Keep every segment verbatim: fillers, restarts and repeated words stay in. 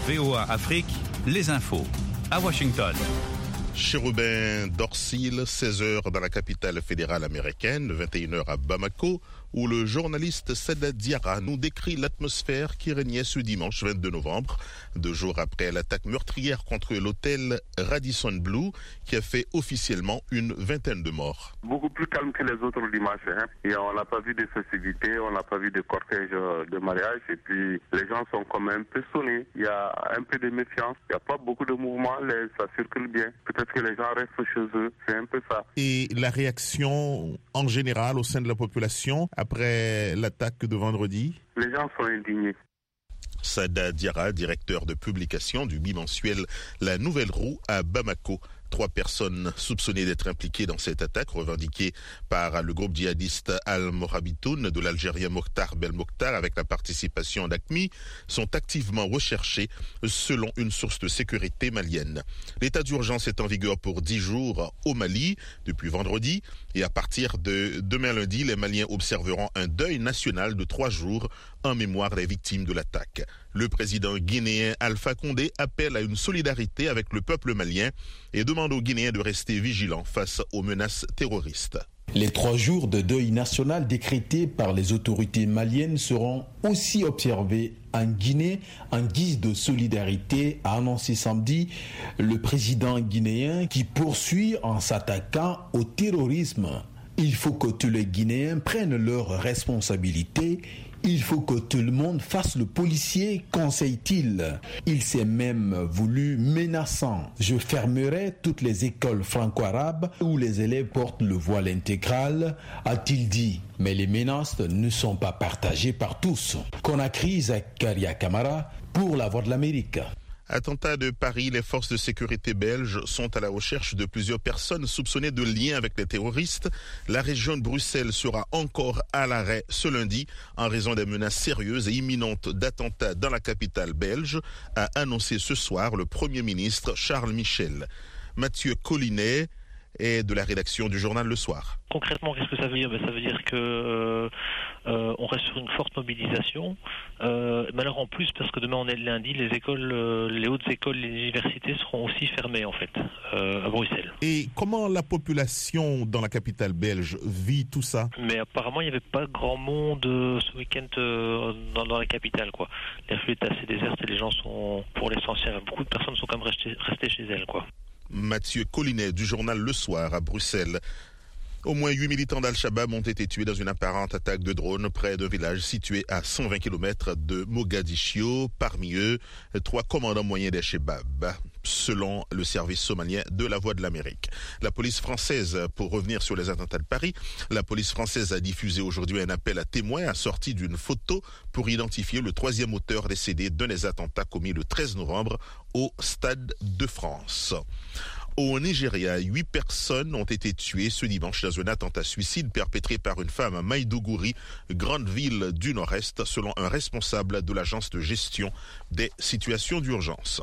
V O A Afrique, les infos à Washington. Chérubin Dorsil, seize heures dans la capitale fédérale américaine, vingt et une heures à Bamako, où le journaliste Sada Diarra nous décrit l'atmosphère qui régnait ce dimanche vingt-deux novembre, deux jours après l'attaque meurtrière contre l'hôtel Radisson Blu, qui a fait officiellement une vingtaine de morts. Beaucoup plus calme que les autres dimanches, hein. Et on n'a pas vu de festivités, on n'a pas vu de cortège de mariage, et puis les gens sont quand même un peu sonnés. Il y a un peu de méfiance, il n'y a pas beaucoup de mouvements, ça circule bien. Peut-être que les gens restent chez eux, c'est un peu ça. Et la réaction en général au sein de la population après l'attaque de vendredi? Les gens sont indignés. Sada Diarra, directeur de publication du bimensuel La Nouvelle Roue à Bamako. Trois personnes soupçonnées d'être impliquées dans cette attaque, revendiquée par le groupe djihadiste Al-Morabitoun de l'Algérien Mokhtar Belmokhtar avec la participation d'A Q M I, sont activement recherchées selon une source de sécurité malienne. L'état d'urgence est en vigueur pour dix jours au Mali depuis vendredi et à partir de demain lundi, les Maliens observeront un deuil national de trois jours en mémoire des victimes de l'attaque. Le président guinéen Alpha Condé appelle à une solidarité avec le peuple malien et demande aux Guinéens de rester vigilants face aux menaces terroristes. Les trois jours de deuil national décrétés par les autorités maliennes seront aussi observés en Guinée en guise de solidarité, a annoncé samedi le président guinéen qui poursuit en s'attaquant au terrorisme. Il faut que tous les Guinéens prennent leurs responsabilités. Il faut que tout le monde fasse le policier, conseille-t-il. Il s'est même voulu menaçant. Je fermerai toutes les écoles franco-arabes où les élèves portent le voile intégral, a-t-il dit. Mais les menaces ne sont pas partagées par tous. Conakry, Zakaria Kamara, pour la Voix de l'Amérique. Attentat de Paris, les forces de sécurité belges sont à la recherche de plusieurs personnes soupçonnées de lien avec les terroristes. La région de Bruxelles sera encore à l'arrêt ce lundi en raison des menaces sérieuses et imminentes d'attentats dans la capitale belge, a annoncé ce soir le Premier ministre Charles Michel. Mathieu Collinet est de la rédaction du journal Le Soir. Concrètement, qu'est-ce que ça veut dire? Ben, ça veut dire que euh, euh, on reste sur une forte mobilisation. Euh, mais alors en plus, parce que demain on est le lundi, les écoles, euh, les hautes écoles, les universités seront aussi fermées en fait euh, à Bruxelles. Et comment la population dans la capitale belge vit tout ça? Mais apparemment, il n'y avait pas grand monde euh, ce week-end euh, dans, dans la capitale, quoi. Les rues étaient assez désertes et les gens sont, pour l'essentiel, beaucoup de personnes sont quand même restées, restées chez elles, quoi. Mathieu Collinet du journal Le Soir à Bruxelles. Au moins huit militants d'Al-Shabaab ont été tués dans une apparente attaque de drone près d'un village situé à cent vingt kilomètres de Mogadiscio. Parmi eux, trois commandants moyens des Shabab, selon le service somalien de la Voix de l'Amérique. La police française, pour revenir sur les attentats de Paris, la police française a diffusé aujourd'hui un appel à témoins assorti d'une photo pour identifier le troisième auteur décédé d'un des attentats commis le treize novembre au Stade de France. Au Nigeria, huit personnes ont été tuées ce dimanche dans un attentat suicide perpétré par une femme à Maiduguri, grande ville du Nord-Est, selon un responsable de l'agence de gestion des situations d'urgence.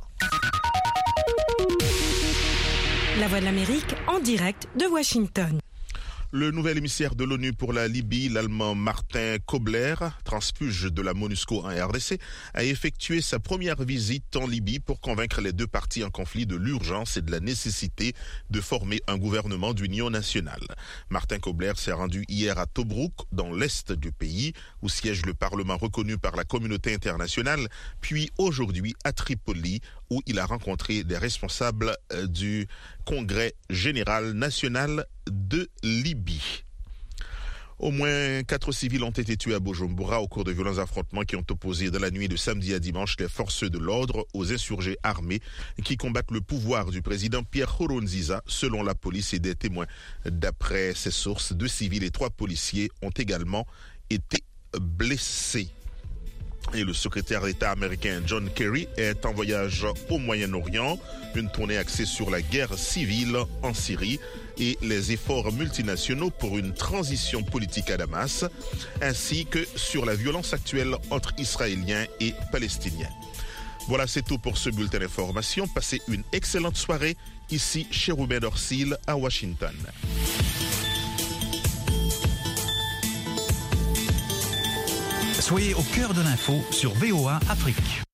La Voix de l'Amérique en direct de Washington. Le nouvel émissaire de l'ONU pour la Libye, l'Allemand Martin Kobler, transfuge de la MONUSCO en R D C, a effectué sa première visite en Libye pour convaincre les deux parties en conflit de l'urgence et de la nécessité de former un gouvernement d'union nationale. Martin Kobler s'est rendu hier à Tobrouk, dans l'est du pays, où siège le Parlement reconnu par la communauté internationale, puis aujourd'hui à Tripoli, où il a rencontré des responsables du Congrès général national de Libye. Au moins quatre civils ont été tués à Bujumbura au cours de violents affrontements qui ont opposé dans la nuit de samedi à dimanche les forces de l'ordre aux insurgés armés qui combattent le pouvoir du président Pierre Nkurunziza, selon la police et des témoins. D'après ces sources, deux civils et trois policiers ont également été blessés. Et le secrétaire d'État américain John Kerry est en voyage au Moyen-Orient, une tournée axée sur la guerre civile en Syrie et les efforts multinationaux pour une transition politique à Damas, ainsi que sur la violence actuelle entre Israéliens et Palestiniens. Voilà, c'est tout pour ce bulletin d'information. Passez une excellente soirée ici chez Chérubin Dorsil à Washington. Soyez au cœur de l'info sur V O A Afrique.